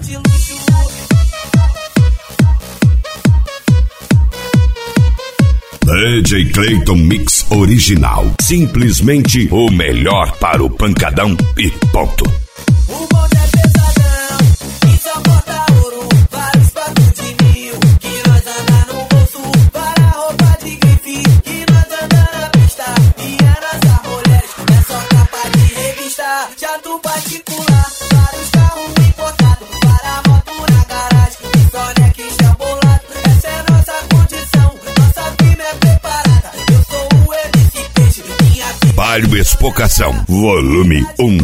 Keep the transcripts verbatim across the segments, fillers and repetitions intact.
de luxo. D J Clayton Mix Original. Simplesmente o melhor para o pancadão e ponto. O bonde é pesadão e só bota ouro. Vários papos de mil que nós anda no bolso. Para roupa de grife que nós anda na pista. E é nossa mulheres, é só capa de revista. Jato particular, vários carros importados. Para a moto na garagem e só neck bolado. Essa é nossa condição, nossa firma é preparada. Eu sou o M C Peixe, minha vida. Palio Expocação, volume um.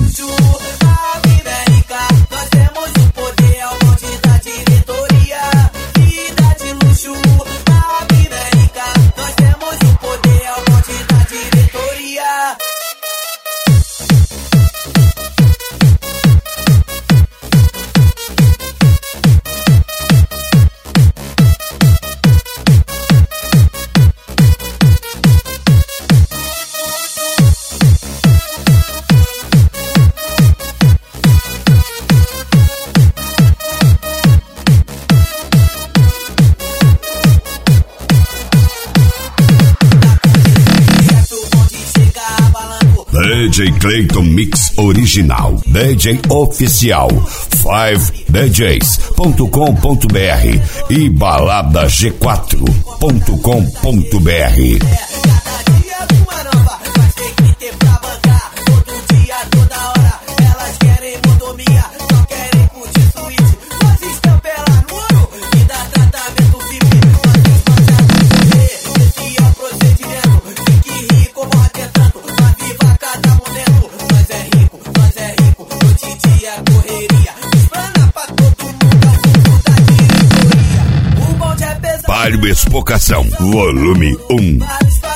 D J Clayton Mix Original, D J Oficial, cinco D Js ponto com ponto b r e balada g quatro ponto com ponto b r. Palio Expocação, volume um.